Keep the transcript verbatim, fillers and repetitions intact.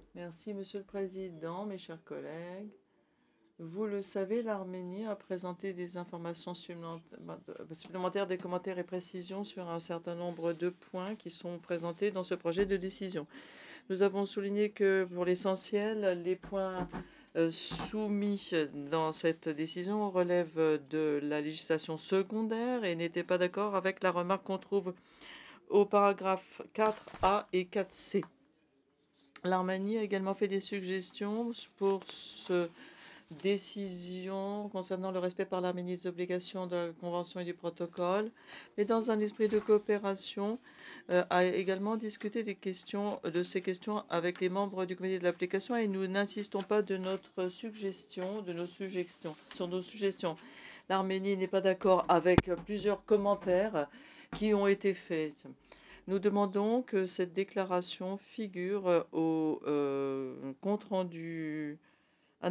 Merci, Monsieur le Président, mes chers collègues. Vous le savez, l'Arménie a présenté des informations supplémentaires, des commentaires et précisions sur un certain nombre de points qui sont présentés dans ce projet de décision. Nous avons souligné que, pour l'essentiel, les points euh, soumis dans cette décision relèvent de la législation secondaire et n'étaient pas d'accord avec la remarque qu'on trouve au paragraphe quatre A et quatre C. L'Arménie a également fait des suggestions pour ce décision concernant le respect par l'Arménie des obligations de la Convention et du protocole, mais dans un esprit de coopération, euh, a également discuté des questions, de ces questions avec les membres du comité de l'application et nous n'insistons pas de notre suggestion, de nos suggestions, sur nos suggestions. L'Arménie n'est pas d'accord avec plusieurs commentaires qui ont été faits. Nous demandons que cette déclaration figure au euh, compte rendu